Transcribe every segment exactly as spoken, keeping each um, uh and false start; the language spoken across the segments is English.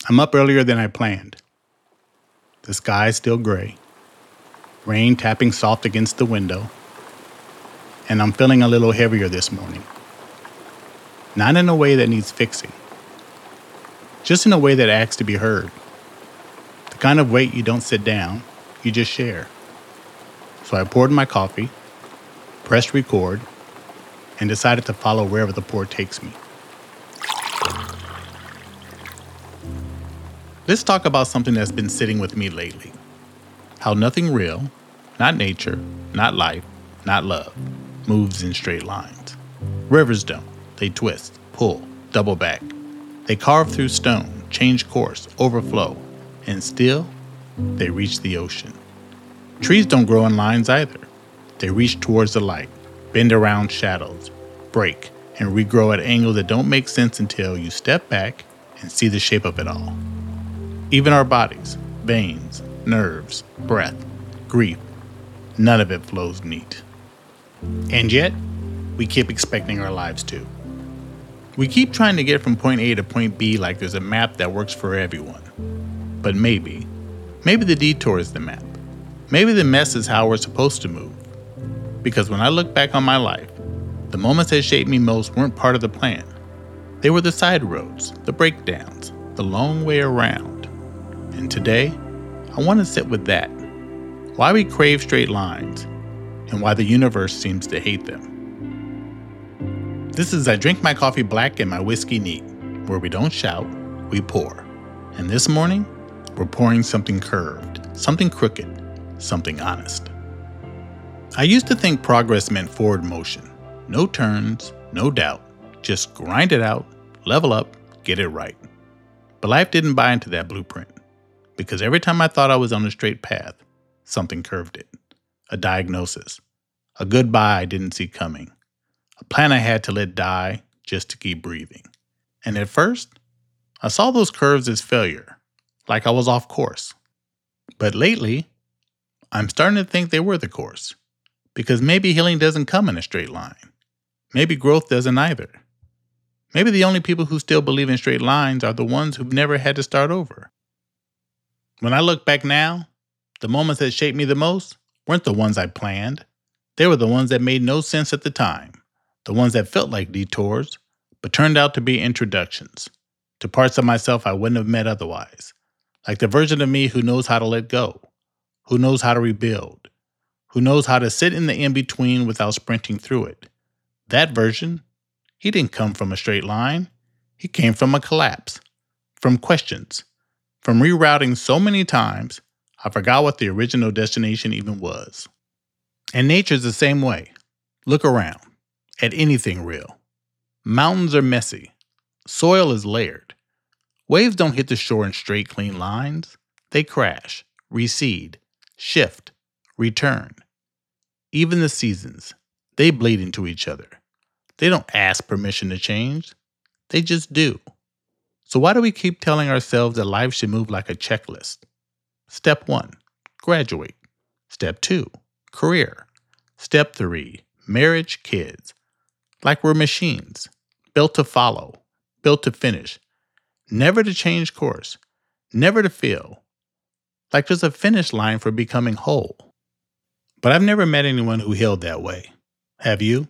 I'm up earlier than I planned. The sky is still gray, rain tapping soft against the window, and I'm feeling a little heavier this morning. Not in a way that needs fixing, just in a way that asks to be heard. The kind of weight you don't sit down, you just share. So I poured my coffee, pressed record, and decided to follow wherever the pour takes me. Let's talk about something that's been sitting with me lately. How nothing real, not nature, not life, not love, moves in straight lines. Rivers don't. They twist, pull, double back. They carve through stone, change course, overflow, and still, they reach the ocean. Trees don't grow in lines either. They reach towards the light, bend around shadows, break, and regrow at angles that don't make sense until you step back and see the shape of it all. Even our bodies, veins, nerves, breath, grief, none of it flows neat. And yet, we keep expecting our lives to. We keep trying to get from point A to point B like there's a map that works for everyone. But maybe, maybe the detour is the map. Maybe the mess is how we're supposed to move. Because when I look back on my life, the moments that shaped me most weren't part of the plan. They were the side roads, the breakdowns, the long way around. And today, I want to sit with that. Why we crave straight lines, and why the universe seems to hate them. This is I Drink My Coffee Black and My Whiskey Neat, where we don't shout, we pour. And this morning, we're pouring something curved, something crooked, something honest. I used to think progress meant forward motion. No turns, no doubt, just grind it out, level up, get it right. But life didn't buy into that blueprint. Because every time I thought I was on a straight path, something curved it. A diagnosis. A goodbye I didn't see coming. A plan I had to let die just to keep breathing. And at first, I saw those curves as failure, like I was off course. But lately, I'm starting to think they were the course. Because maybe healing doesn't come in a straight line. Maybe growth doesn't either. Maybe the only people who still believe in straight lines are the ones who've never had to start over. When I look back now, the moments that shaped me the most weren't the ones I planned. They were the ones that made no sense at the time. The ones that felt like detours, but turned out to be introductions to parts of myself I wouldn't have met otherwise. Like the version of me who knows how to let go, who knows how to rebuild, who knows how to sit in the in-between without sprinting through it. That version, he didn't come from a straight line. He came from a collapse, from questions, from rerouting so many times, I forgot what the original destination even was. And nature's the same way. Look around, at anything real. Mountains are messy. Soil is layered. Waves don't hit the shore in straight, clean lines. They crash, recede, shift, return. Even the seasons, they bleed into each other. They don't ask permission to change. They just do. So why do we keep telling ourselves that life should move like a checklist? Step one, graduate. Step two, career. Step three, marriage, kids. Like we're machines, built to follow, built to finish. Never to change course, never to feel. Like there's a finish line for becoming whole. But I've never met anyone who healed that way. Have you?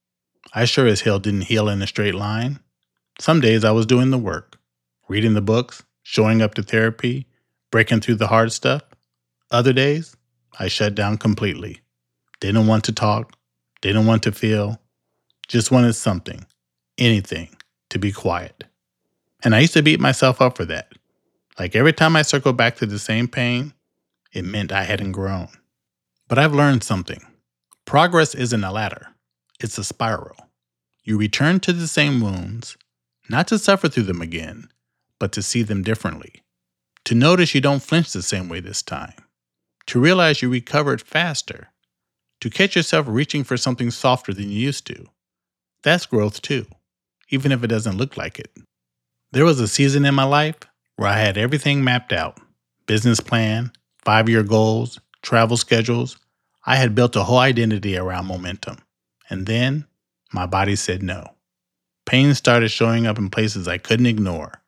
I sure as hell didn't heal in a straight line. Some days I was doing the work. Reading the books, showing up to therapy, breaking through the hard stuff. Other days, I shut down completely. Didn't want to talk, didn't want to feel, just wanted something, anything, to be quiet. And I used to beat myself up for that. Like every time I circled back to the same pain, it meant I hadn't grown. But I've learned something. Progress isn't a ladder, it's a spiral. You return to the same wounds, not to suffer through them again, but to see them differently. To notice you don't flinch the same way this time. To realize you recovered faster. To catch yourself reaching for something softer than you used to. That's growth too, even if it doesn't look like it. There was a season in my life where I had everything mapped out. Business plan, five-year goals, travel schedules. I had built a whole identity around momentum. And then my body said no. Pain started showing up in places I couldn't ignore.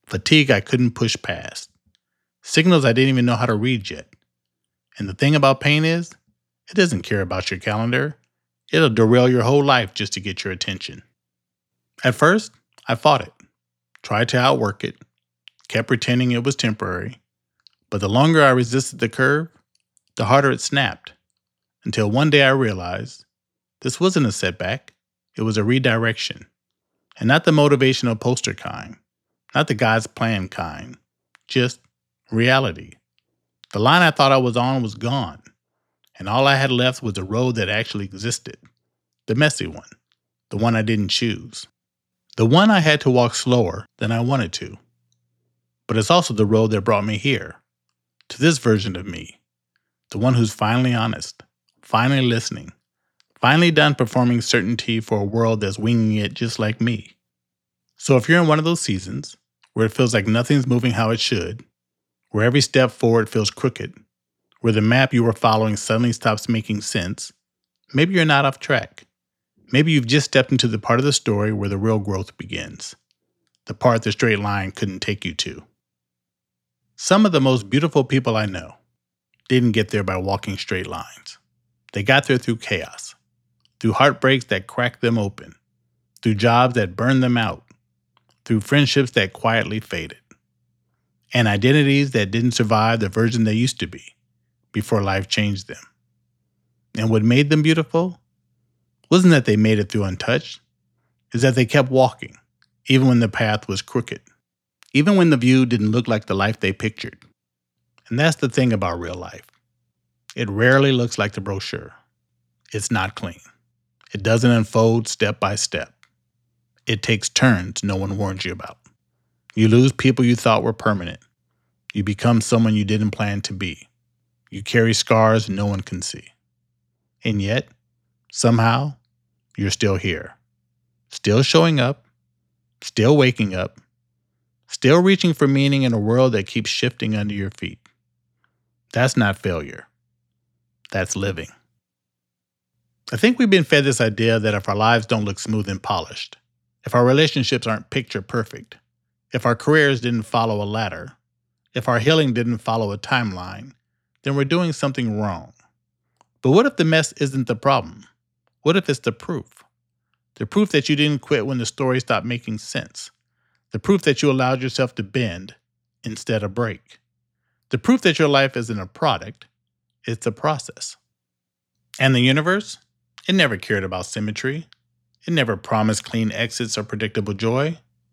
fatigue I couldn't push past, signals I didn't even know how to read yet. And the thing about pain is, it doesn't care about your calendar. It'll derail your whole life just to get your attention. At first, I fought it, tried to outwork it, kept pretending it was temporary, but the longer I resisted the curve, the harder it snapped, until one day I realized this wasn't a setback, it was a redirection, and not the motivational poster kind, not the God's plan kind, just reality. The line I thought I was on was gone, and all I had left was a road that actually existed, the messy one, the one I didn't choose, the one I had to walk slower than I wanted to. But it's also the road that brought me here, to this version of me, the one who's finally honest, finally listening, finally done performing certainty for a world that's winging it just like me. So if you're in one of those seasons where it feels like nothing's moving how it should, where every step forward feels crooked, where the map you were following suddenly stops making sense, maybe you're not off track. Maybe you've just stepped into the part of the story where the real growth begins, the part the straight line couldn't take you to. Some of the most beautiful people I know didn't get there by walking straight lines. They got there through chaos, through heartbreaks that cracked them open, through jobs that burned them out, through friendships that quietly faded, and identities that didn't survive the version they used to be before life changed them. And what made them beautiful wasn't that they made it through untouched, it's that they kept walking, even when the path was crooked, even when the view didn't look like the life they pictured. And that's the thing about real life. It rarely looks like the brochure. It's not clean. It doesn't unfold step by step. It takes turns no one warned you about. You lose people you thought were permanent. You become someone you didn't plan to be. You carry scars no one can see. And yet, somehow, you're still here. Still showing up. Still waking up. Still reaching for meaning in a world that keeps shifting under your feet. That's not failure. That's living. I think we've been fed this idea that if our lives don't look smooth and polished, if our relationships aren't picture perfect, if our careers didn't follow a ladder, if our healing didn't follow a timeline, then we're doing something wrong. But what if the mess isn't the problem? What if it's the proof? The proof that you didn't quit when the story stopped making sense. The proof that you allowed yourself to bend instead of break. The proof that your life isn't a product, it's a process. And the universe? It never cared about symmetry. It never promised clean exits or predictable joy.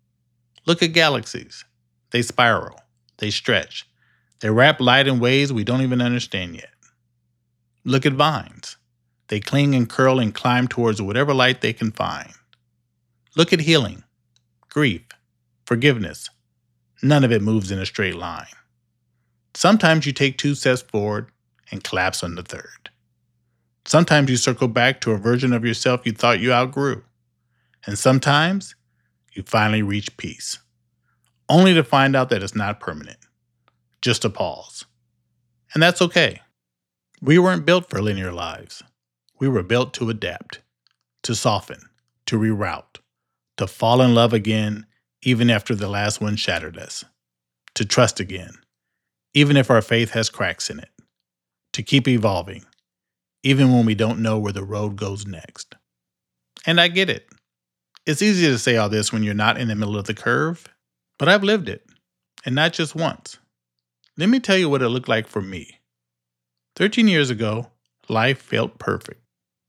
Look at galaxies. They spiral. They stretch. They wrap light in ways we don't even understand yet. Look at vines. They cling and curl and climb towards whatever light they can find. Look at healing, grief, forgiveness. None of it moves in a straight line. Sometimes you take two steps forward and collapse on the third. Sometimes you circle back to a version of yourself you thought you outgrew. And sometimes you finally reach peace, only to find out that it's not permanent, just a pause. And that's okay. We weren't built for linear lives. We were built to adapt, to soften, to reroute, to fall in love again even after the last one shattered us, to trust again, even if our faith has cracks in it, to keep evolving, even when we don't know where the road goes next. And I get it. It's easy to say all this when you're not in the middle of the curve, but I've lived it, and not just once. Let me tell you what it looked like for me. thirteen years ago, life felt perfect.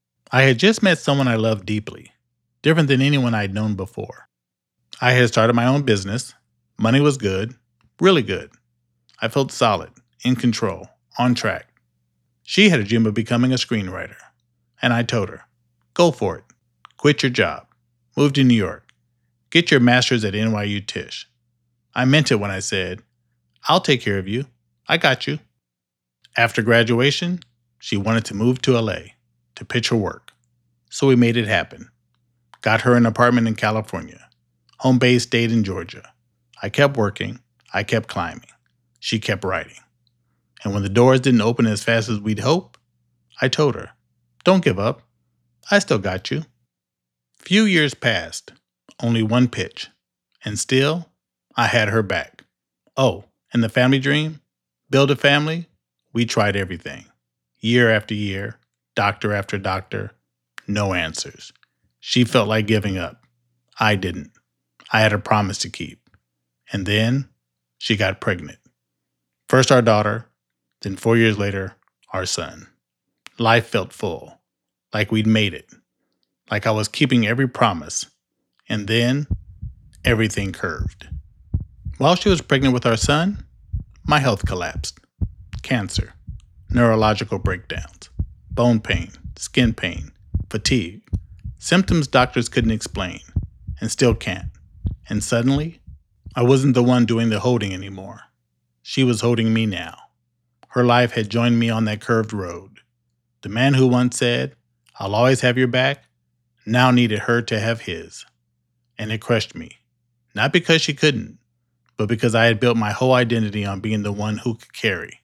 I had just met someone I loved deeply, different than anyone I'd known before. I had started my own business. Money was good, really good. I felt solid, in control, on track. She had a dream of becoming a screenwriter, and I told her, go for it. Quit your job. Move to New York. Get your master's at N Y U Tisch. I meant it when I said, I'll take care of you. I got you. After graduation, she wanted to move to L A to pitch her work. So we made it happen. Got her an apartment in California. Home base stayed in Georgia. I kept working. I kept climbing. She kept writing. And when the doors didn't open as fast as we'd hope, I told her, don't give up. I still got you. Few years passed, only one pitch, and still, I had her back. Oh, and the family dream? Build a family? We tried everything. Year after year, doctor after doctor, no answers. She felt like giving up. I didn't. I had a promise to keep. And then she got pregnant. First our daughter, then four years later, our son. Life felt full, like we'd made it, like I was keeping every promise. And then everything curved. While she was pregnant with our son, my health collapsed. Cancer, neurological breakdowns, bone pain, skin pain, fatigue, symptoms doctors couldn't explain and still can't. And suddenly, I wasn't the one doing the holding anymore. She was holding me now. Her life had joined me on that curved road. The man who once said, "I'll always have your back," now needed her to have his. And it crushed me. Not because she couldn't, but because I had built my whole identity on being the one who could carry.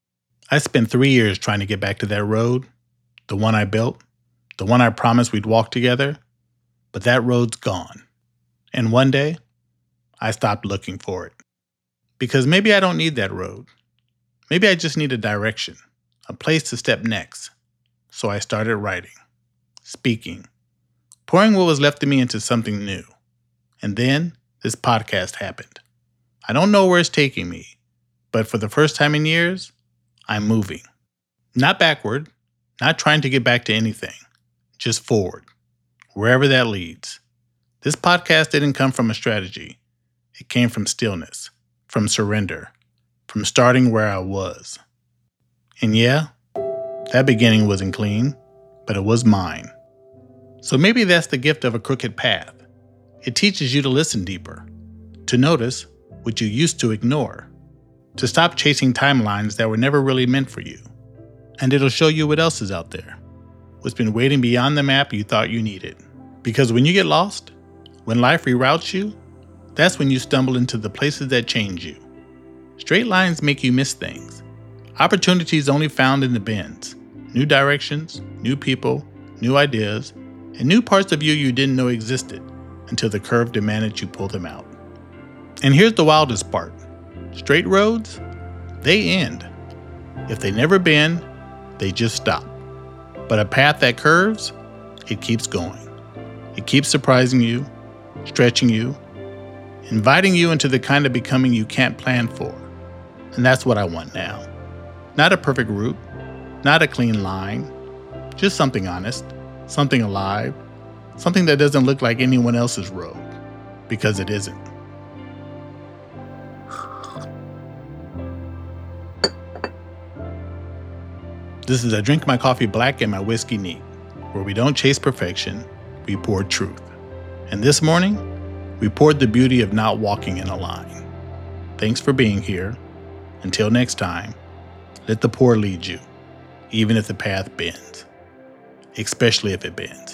I spent three years trying to get back to that road, the one I built, the one I promised we'd walk together, but that road's gone. And one day, I stopped looking for it. Because maybe I don't need that road. Maybe I just need a direction, a place to step next. So I started writing, speaking, pouring what was left of me into something new. And then this podcast happened. I don't know where it's taking me, but for the first time in years, I'm moving. Not backward, not trying to get back to anything, just forward, wherever that leads. This podcast didn't come from a strategy. It came from stillness, from surrender, from starting where I was. And yeah, that beginning wasn't clean, but it was mine. So maybe that's the gift of a crooked path. It teaches you to listen deeper, to notice what you used to ignore, to stop chasing timelines that were never really meant for you. And it'll show you what else is out there, what's been waiting beyond the map you thought you needed. Because when you get lost, when life reroutes you, that's when you stumble into the places that change you. Straight lines make you miss things. Opportunities only found in the bends. New directions, new people, new ideas, and new parts of you you didn't know existed until the curve demanded you pull them out. And here's the wildest part. Straight roads, they end. If they never bend, they just stop. But a path that curves, it keeps going. It keeps surprising you, stretching you, inviting you into the kind of becoming you can't plan for. And that's what I want now. Not a perfect route, not a clean line, just something honest, something alive, something that doesn't look like anyone else's road, because it isn't. This is I Drink My Coffee Black and My Whiskey Neat, where we don't chase perfection, we pour truth. And this morning, we poured the beauty of not walking in a line. Thanks for being here. Until next time, let the pour lead you, even if the path bends, especially if it bends.